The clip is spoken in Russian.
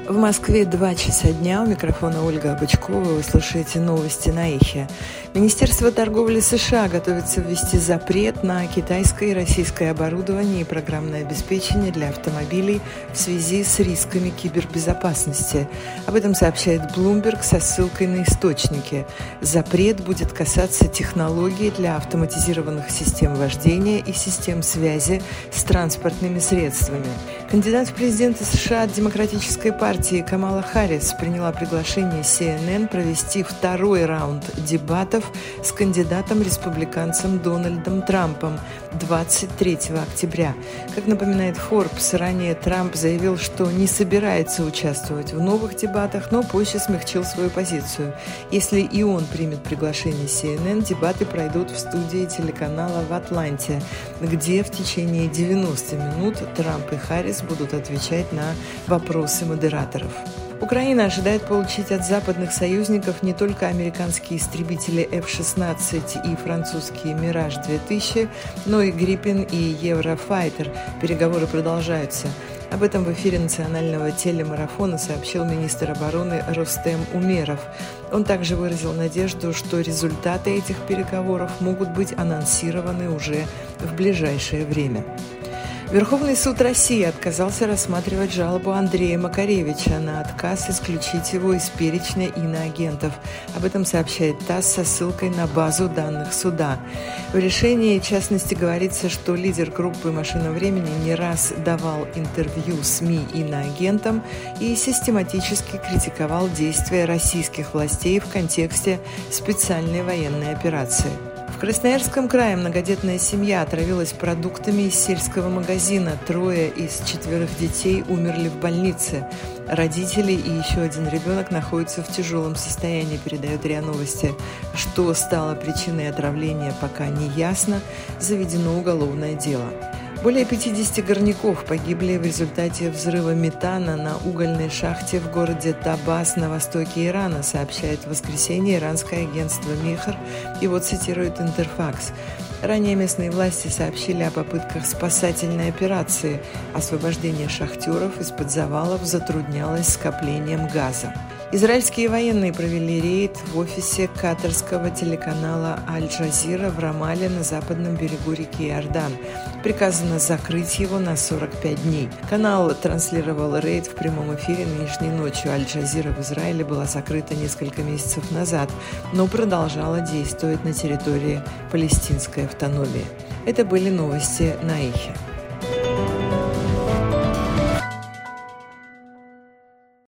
В Москве 2 часа дня. У микрофона Ольга Бычкова. Вы слушаете новости на Эхе. Министерство торговли США готовится ввести запрет на китайское и российское оборудование и программное обеспечение для автомобилей в связи с рисками кибербезопасности. Об этом сообщает Bloomberg со ссылкой на источники. Запрет будет касаться технологий для автоматизированных систем вождения и систем связи с транспортными средствами. Кандидат в президенты США от Демократической партии Камала Харрис приняла приглашение CNN провести второй раунд дебатов с кандидатом-республиканцем Дональдом Трампом 23 октября. Как напоминает Forbes, ранее Трамп заявил, что не собирается участвовать в новых дебатах, но позже смягчил свою позицию. Если и он примет приглашение CNN, дебаты пройдут в студии телеканала в Атланте, где в течение 90 минут Трамп и Харрис будут отвечать на вопросы модераторов. Украина ожидает получить от западных союзников не только американские истребители F-16 и французские «Мираж-2000», но и «Гриппен» и «Еврофайтер». Переговоры продолжаются. Об этом в эфире национального телемарафона сообщил министр обороны Рустем Умеров. Он также выразил надежду, что результаты этих переговоров могут быть анонсированы уже в ближайшее время. Верховный суд России отказался рассматривать жалобу Андрея Макаревича на отказ исключить его из перечня иноагентов. Об этом сообщает ТАСС со ссылкой на базу данных суда. В решении, в частности, говорится, что лидер группы «Машина времени» не раз давал интервью СМИ иноагентам и систематически критиковал действия российских властей в контексте специальной военной операции. В Красноярском крае многодетная семья отравилась продуктами из сельского магазина. 3 из 4 детей умерли в больнице. Родители и еще один ребенок находятся в тяжелом состоянии, передает РИА Новости. Что стало причиной отравления, пока не ясно. Заведено уголовное дело. Более 50 горняков погибли в результате взрыва метана на угольной шахте в городе Табас на востоке Ирана, сообщает в воскресенье иранское агентство МИХР. Его цитирует Интерфакс. Ранее местные власти сообщили о попытках спасательной операции. Освобождение шахтеров из-под завалов затруднялось скоплением газа. Израильские военные провели рейд в офисе катарского телеканала «Аль-Джазира» в Рамале на западном берегу реки Иордан. Приказано закрыть его на 45 дней. Канал транслировал рейд в прямом эфире нынешней ночью. «Аль-Джазира» в Израиле была закрыта несколько месяцев назад, но продолжала действовать на территории палестинской автономии. Это были новости на Эхе.